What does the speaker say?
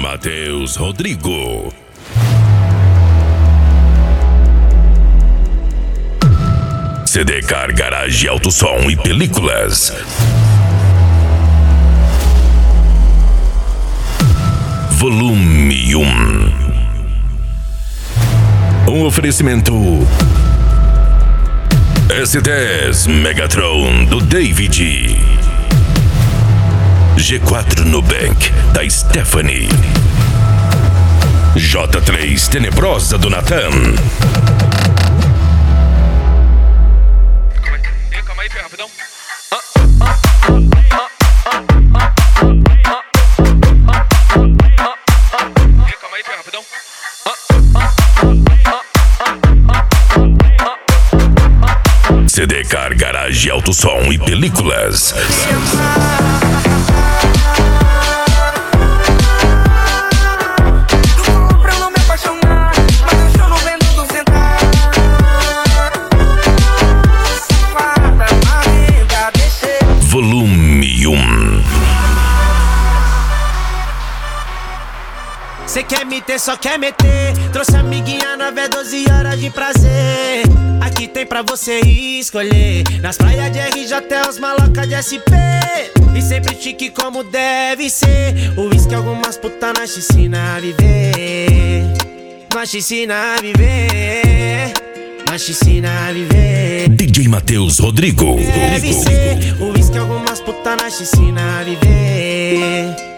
Matheus Rodrigo. CD Car Garage Alto Som e Películas. Volume 1. Um oferecimento S10 Megatron do David, G4 Nubank da Stephanie, J3 Tenebrosa do Nathan. Calma aí, rapidão. Calma aí, rapidão. CD Car Garage Alto Som e Películas. Volume 1. Cê quer me ter, só quer meter. Trouxe a amiguinha na V12 horas de prazer. Aqui tem pra você escolher. Nas praias de RJ até os malocas de SP. E sempre chique como deve ser. O uísque algumas putas na piscina a viver. Na piscina a viver. Na piscina a viver. DJ Matheus Rodrigo. Deve ser. O uísque algumas putas na piscina a viver.